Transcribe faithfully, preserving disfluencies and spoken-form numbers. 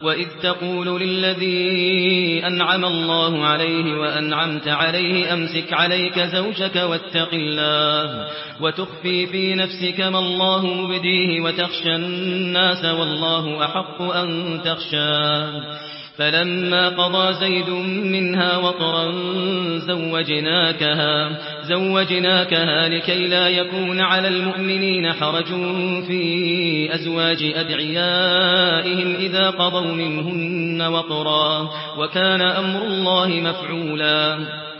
وإذ تقول للذي أنعم الله عليه وأنعمت عليه أمسك عليك زوجك واتق الله وتخفي في نفسك ما الله مبديه وتخشى الناس والله أحق أن تخشاه فلما قضى زيد منها وطرا زوجناكها, زوجناكها لكي لا يكون على المؤمنين حرج في أزواج أدعيائهم إذا قضوا منهن وطرا وكان أمر الله مفعولا